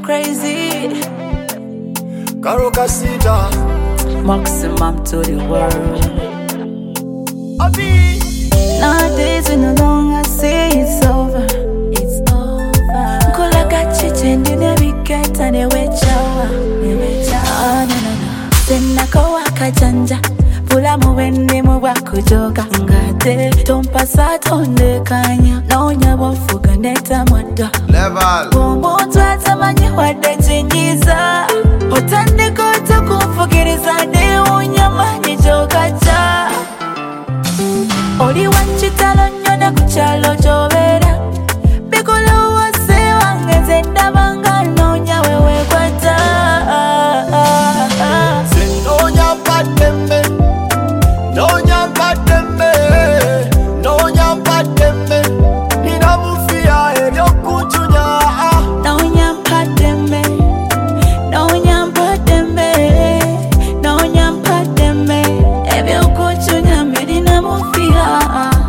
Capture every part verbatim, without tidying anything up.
crazy. Karokasita, Maximum to the world. Abi. Nowadays we no longer say it's over. It's over. Kula kachiche ndine wiketa ne wechawa. Ne wechawa. No no no. Sena kwa kajanja. Pula muwende mwa kujoga. Ngate tompa satonde kanya. Naonya wafuga neta mwada. Level. Bomo tuata manyi wade chingiza. Otande koto kufugiriza ne unyama nijoga cha. Oli wanchitalo nyona kuchalo jovera. Bikolo wase wangeze ndabanga nonya wewe kwata. Nonya patembe, nonya patembe, nonya patembe. Nina mufia elio kuchunya. Nonya patembe, nonya patembe, nonya patembe. Ebyo kuchunya medina mufia.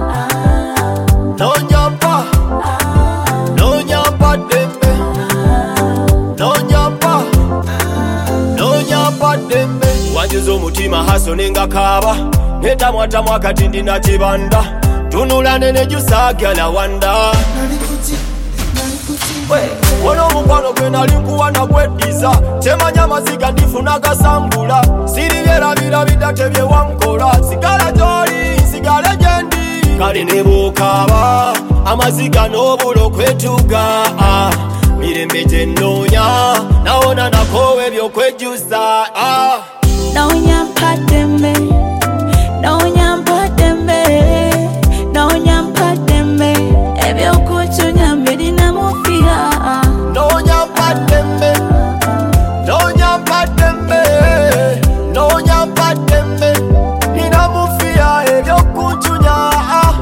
Nonya pa, nonya patembe, nonya pa, nonya patembe. Wanjuzo mutima haso nenga kaba. Neta mwata mwakati ndina chibanda. Tunula nene jusagya la wanda. Wono mukwano kwe nalinkuwana kwediza. Chemanya maziga ndifunaga sambula. Siri vyera vira vidate vye wankola. Sigala joli, sigala jendi. Kali nebukaba, amaziga nobulo kwetuga. Mirembe jenonya, naona nakowe vyo kwejusa. Nonya patembe, nonya patembe, nonya patembe. Ebyo kuchunya medina mufia. Nonya patembe, nonya patembe, nonya patembe. Nina mufia elio kuchunya.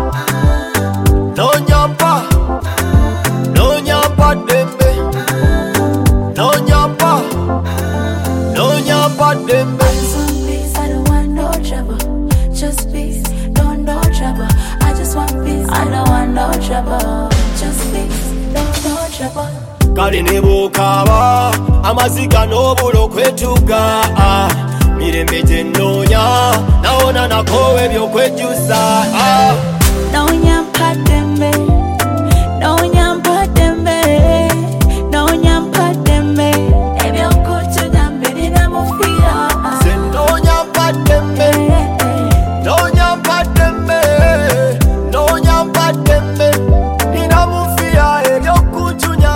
Nonya pa, nonya patembe, nonya pa, nonya patembe. I don't want no trouble, just peace, don't no trouble. I just want peace, I don't want no trouble, just peace, don't no trouble. Kali nebukaba, amaziga nobulo kwetuga. Mirembe jenonya, naona nakowe vyo kwejusa. Nonya patembe, nonya patembe, nonya patembe. Ebyo kuchunya medina mufia. Nonya patembe, nonya patembe, nonya patembe. Nina mufia elio kuchunya.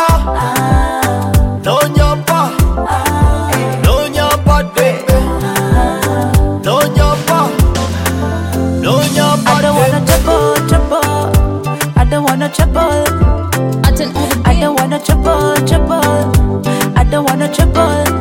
Nonya pa, nonya patembe, nonya pa, nonya I don't wanna patembe. trouble, trouble. I don't wanna trouble. I don't wanna trouble, trouble. I don't wanna trouble.